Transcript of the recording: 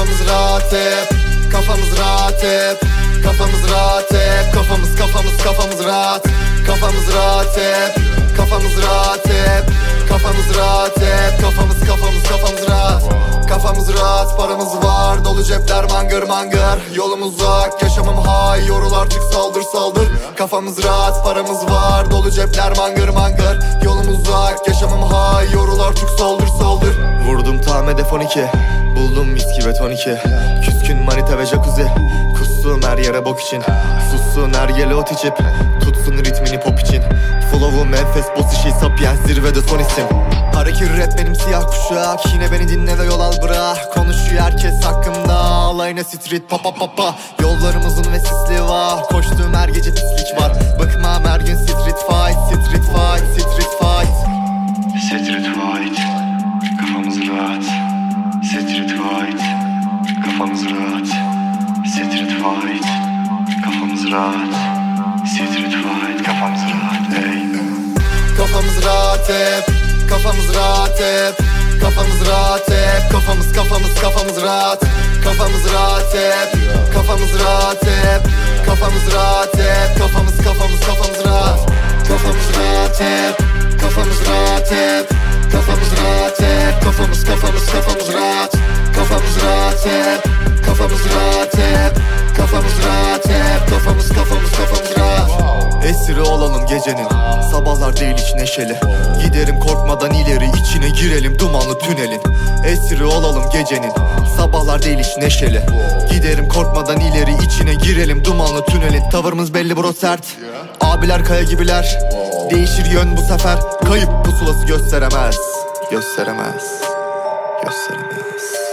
Kafamız rahat hep, kafamız rahat hep. Kafamız rahat hep, kafamız rahat. Kafamız rahat hep, kafamız rahat hep. Kafamız rahat hep, kafamız rahat. Kafamız rahat, paramız var, dolu cepler mangır mangır. Yolumuz uzak, yaşamım high, yorul artık saldır saldır. Kafamız rahat, paramız var, dolu cepler mangır mangır. Yolumuz uzak, yaşamım high, yorul artık saldır saldır. Vurdum tam hedef 12, buldum miski ve toniki. Küskün manita ve jacuzzi, kustum her yere bok için. Sussun her yere ot içip, tutsun ritmini pop için. Flow'um enfes boss işi sapyen, zirvede son isim. Harekir rap benim siyah kuşak, yine beni dinle ve yol al bırak. Konuşuyor herkes hakkımda, alayına street pa pa pa pa. Yollarım uzun ve sisli var, koştuğum her gece pislik var. Bıkmam her gün street fight, street fight, street fight. Street fight, kafamız rahat. Street fight, kafamız rahat. Street fight, kafamız rahat. Street fight, kafamız rahat. Ey. Kafamız rahat hep, kafamız rahat hep. Kafamız rahat hep, kafamız rahat. Kafamız rahat hep, kafamız rahat hep. Kafamız rahat hep, kafamız rahat. Kafamız rahat hep, kafamız rahat hep. Kafamız rahat hep, kafamız rahat. Kafamız rahat hep, kafamız rahat hep. Kafamız rahat hep, kafamız rahat. Esiri olalım gecenin, sabahlar değil hiç neşeli. Giderim korkmadan ileri, içine girelim dumanlı tünelin. Esiri olalım gecenin, sabahlar değil hiç neşeli. Giderim korkmadan ileri, içine girelim dumanlı tünelin. Tavırımız belli bro, sert. Abiler kaya gibiler, değişir yön bu sefer. Kayıp pusulası gösteremez, gösteremez, gösteremez.